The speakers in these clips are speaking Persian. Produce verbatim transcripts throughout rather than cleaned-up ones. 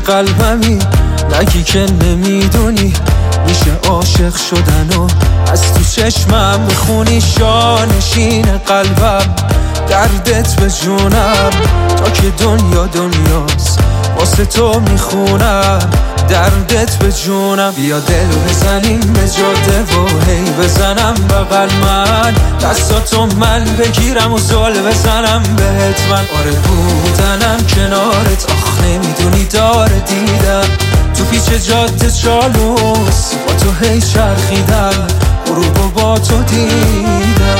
قلبمی، نگی که نمیدونی میشه عاشق شدن و از تو چشمم میخونی شانشین قلبم. دردت به جونم تا که دنیا دنیاست واسه تو میخونم، دردت به جونم. بیا دلو بزنیم به جاده و هی بزنم بغل من، دستاتو من بگیرم و زل بزنم بهت من. آره بودنم کنارت آخ نمیدونی داره دیدم، تو پیچ جاده چالوس با تو هی چرخیدم، غروبو با تو دیدم.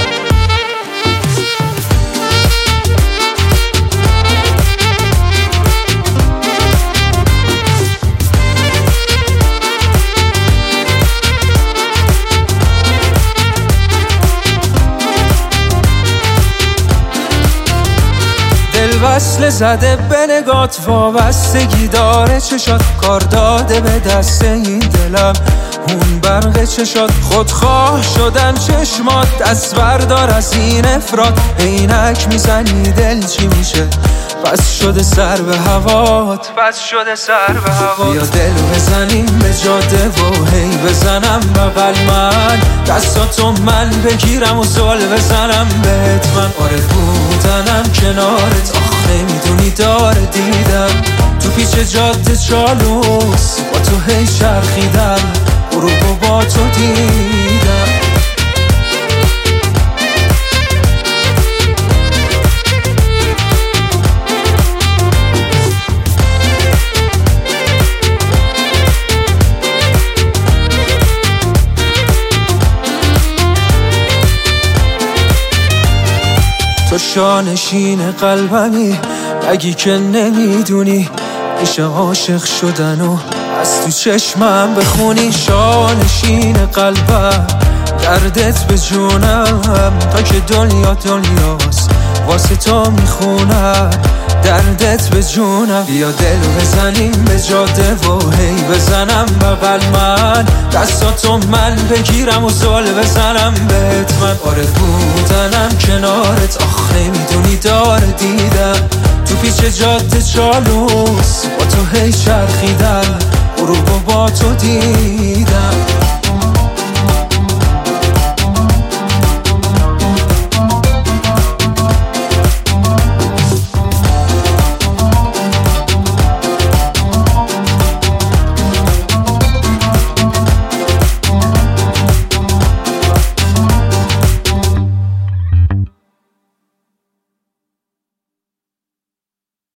وصل زده به نگات وابستگی داره چشات، کار داده به دست این دلم اون برق چشات. خودخواه شدن چشمات دست بردار از این افراد، عینک میزنی دل چی میشه بس شده سر به هوات، بس شده سر به هوات. بیا دلو بزنیم به جاده و هی بزنم بغل من، دستاتو من بگیرم و زل بزنم بهت من. آره بودنم کنارت آخ نمیدونی داره دیدم، تو پیچ جاده چالوس با تو هی چرخیدم، غروبو با تو دیدم. تو شانشین قلبمی، نگی که نمیدونی میشه عاشق شدن و از تو چشمم بخونی شانشین قلبم. دردت به جونم تا که دنیا دنیاست واسه تو میخونم، دردت به جونم. بیا دلو بزنیم به جاده و هی بزنم بغل من، دستاتو من بگیرم و زل بزنم بهت من. آره بودنم کنارت آخ نمیدونی داره دیدم، تو پیچ جاده چالوس با تو هی چرخیدم، غروبو با تو دیدم.